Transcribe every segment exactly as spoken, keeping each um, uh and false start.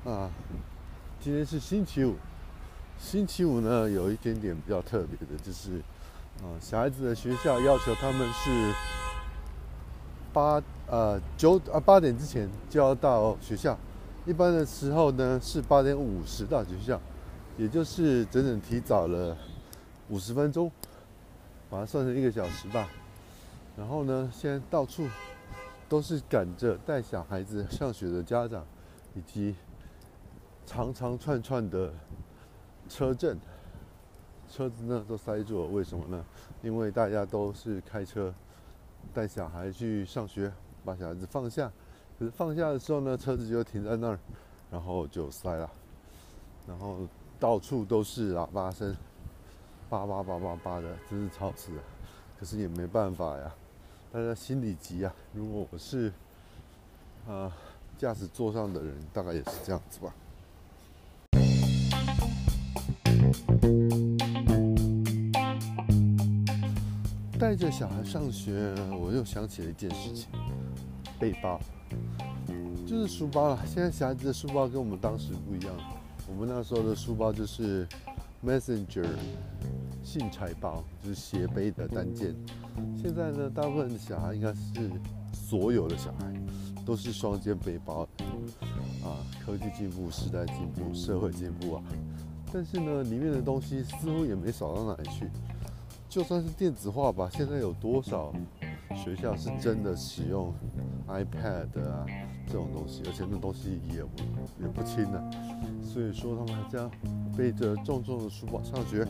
啊，今天是星期五。星期五呢，有一点点比较特别的，就是，呃，小孩子的学校要求他们是八呃九啊八点之前就要到学校，一般的时候呢是八点五十到学校，也就是整整提早了五十分钟，把它算成一个小时吧。然后呢，现在到处都是赶着带小孩子上学的家长，以及长长串串的车阵，车子呢都塞住了。为什么呢？因为大家都是开车带小孩去上学，把小孩子放下。可是放下的时候呢，车子就停在那儿，然后就塞了。然后到处都是喇叭声，叭叭叭叭叭的，真是吵死了。可是也没办法呀，大家心里急啊。如果我是啊驾驶座上的人，大概也是这样子吧。带着小孩上学，我又想起了一件事情：背包，就是书包了。现在小孩子的书包跟我们当时不一样，我们那时候的书包就是 Messenger 信差包，就是斜背的单肩。现在呢，大部分的小孩应该是所有的小孩都是双肩背包啊。科技进步，时代进步，社会进步啊。但是呢，里面的东西似乎也没少到哪里去。就算是电子化吧，现在有多少学校是真的使用 iPad 啊这种东西，而且那东西也也不轻的，所以说他们还这样背着重重的书包上学。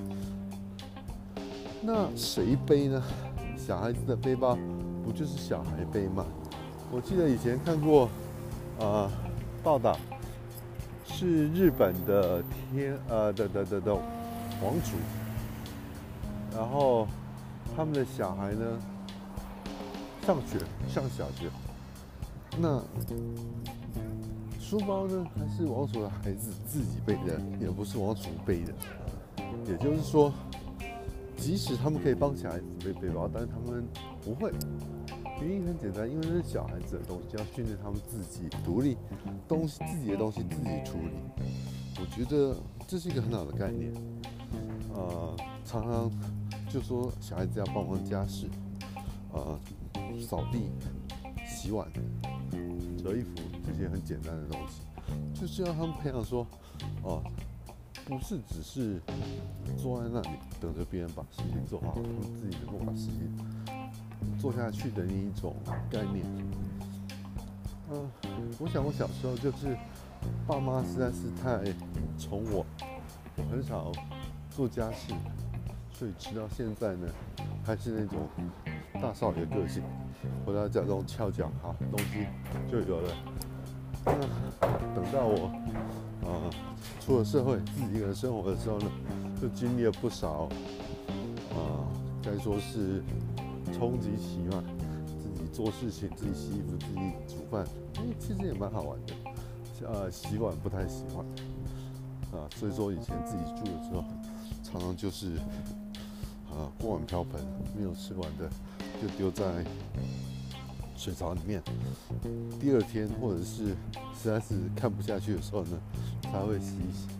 那谁背呢？小孩子的背包不就是小孩背吗？我记得以前看过呃报道，是日本的天呃的的的的王储。然后他们的小孩呢，上学上小学，那书包呢还是王储的孩子自己背的，也不是王储背的。也就是说，即使他们可以帮小孩子背背包，但是他们不会。原因很简单，因为那是小孩子的东西，要训练他们自己独立，东西自己的东西自己处理。我觉得这是一个很好的概念。呃，常常就说小孩子要帮忙家事，呃，扫地、洗碗、折衣服这些很简单的东西，就是要他们培养说，哦、呃，不是只是坐在那里等着别人把事情做好，他们自己能够把事情做下去的一种概念。嗯、呃，我想我小时候就是爸妈实在是太宠我，我很少做家事。所以直到现在呢，还是那种大少爷个性，回到家中翘脚，好，东西就有了。那等到我呃出了社会，自己一个人生活的时候呢，就经历了不少呃该说是冲击期嘛，自己做事情，自己洗衣服，自己煮饭，哎，其实也蛮好玩的。呃，洗碗不太喜欢啊，所以说以前自己住的时候，常常就是。啊，锅碗瓢盆没有吃完的就丢在水槽里面，第二天或者是实在是看不下去的时候呢，才会洗一洗。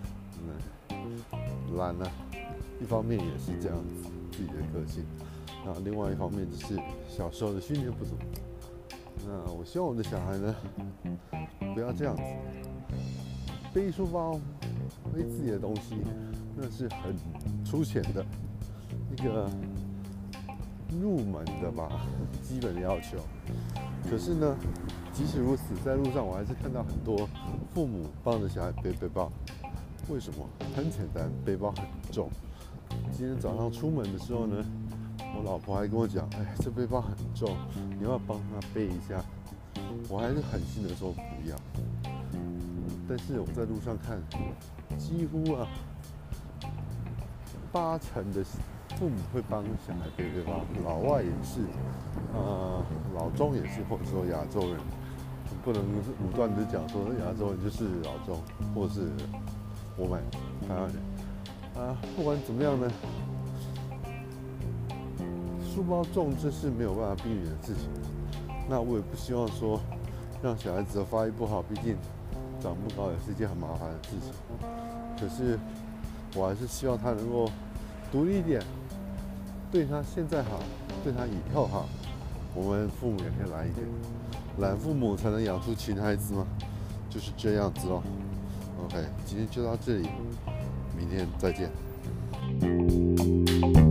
嗯，懒啊，一方面也是这样子自己的个性，那另外一方面就是小时候的训练不足。那我希望我的小孩呢，不要这样子，背书包、背自己的东西，那是很粗浅的。一个入门的吧，基本的要求。可是呢，即使如此，在路上我还是看到很多父母帮着小孩背背包。为什么？很简单，背包很重。今天早上出门的时候呢，我老婆还跟我讲：“哎，这背包很重，你要帮他背一下。”我还是狠心的说不要。但是我在路上看，几乎啊八成的父母会帮小孩背背包，老外也是，呃，老中也是，或者说亚洲人，不能武断的讲说亚洲人就是老中，或是我们台湾人啊。不管怎么样呢，书包重这是没有办法避免的事情。那我也不希望说让小孩子的发育不好，毕竟长不高也是一件很麻烦的事情。可是我还是希望他能够独立一点，对他现在好，对他以后好。我们父母也可以懒一点，懒父母才能养出勤孩子吗？就是这样子咯。OK， 今天就到这里，明天再见。